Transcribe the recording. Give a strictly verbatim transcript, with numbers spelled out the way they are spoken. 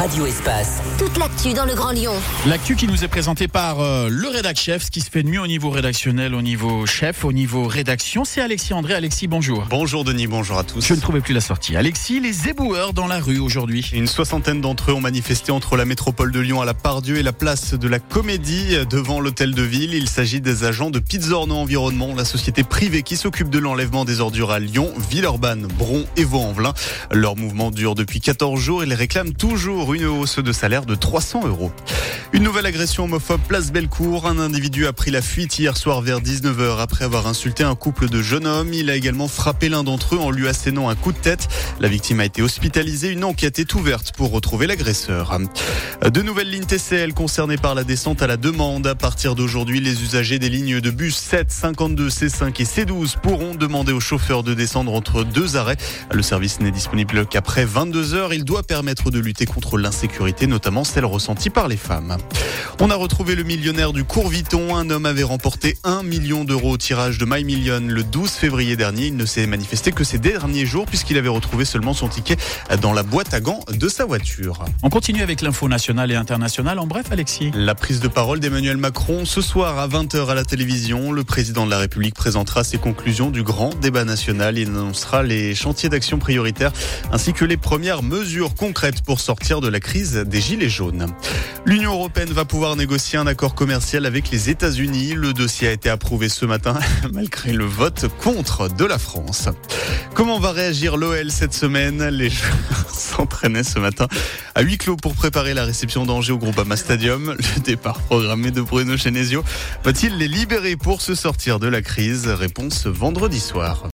Radio Espace. Toute l'actu dans le Grand Lyon. L'actu qui nous est présentée par euh, le rédac chef, ce qui se fait de mieux au niveau rédactionnel, au niveau chef, au niveau rédaction, c'est Alexis André. Alexis, bonjour. Bonjour Denis, bonjour à tous. Je ne trouvais plus la sortie. Alexis, les éboueurs dans la rue aujourd'hui. Une soixantaine d'entre eux ont manifesté entre la métropole de Lyon à la Part-Dieu et la place de la Comédie devant l'hôtel de ville. Il s'agit des agents de Pizzorno Environnement, la société privée qui s'occupe de l'enlèvement des ordures à Lyon, Villeurbanne, Bron et Vaux-en-Velin. Leur mouvement dure depuis quatorze jours. Ils réclament toujours une hausse de salaire de trois cents euros. Une nouvelle agression homophobe place Bellecour. Un individu a pris la fuite hier soir vers dix-neuf heures après avoir insulté un couple de jeunes hommes. Il a également frappé l'un d'entre eux en lui assénant un coup de tête. La victime a été hospitalisée. Une enquête est ouverte pour retrouver l'agresseur. De nouvelles lignes T C L concernées par la descente à la demande. À partir d'aujourd'hui, les usagers des lignes de bus sept, cinquante-deux, C cinq et C douze pourront demander aux chauffeurs de descendre entre deux arrêts. Le service n'est disponible qu'après vingt-deux heures. Il doit permettre de lutter contre l'insécurité, notamment celle ressentie par les femmes. On a retrouvé le millionnaire du Courviton. Un homme avait remporté un million d'euros au tirage de My Million le douze février dernier. Il ne s'est manifesté que ces derniers jours puisqu'il avait retrouvé seulement son ticket dans la boîte à gants de sa voiture. On continue avec l'info nationale et internationale. En bref, Alexis. La prise de parole d'Emmanuel Macron ce soir à vingt heures à la télévision. Le président de la République présentera ses conclusions du grand débat national. Il annoncera les chantiers d'action prioritaires ainsi que les premières mesures concrètes pour sortir de la crise des gilets jaunes. L'Union européenne va pouvoir négocier un accord commercial avec les États-Unis. Le dossier a été approuvé ce matin malgré le vote contre de la France. Comment va réagir l'O L cette semaine ? Les joueurs s'entraînaient ce matin à huis clos pour préparer la réception d'Angers au Groupama Stadium. Le départ programmé de Bruno Genesio va-t-il les libérer pour se sortir de la crise ? Réponse vendredi soir.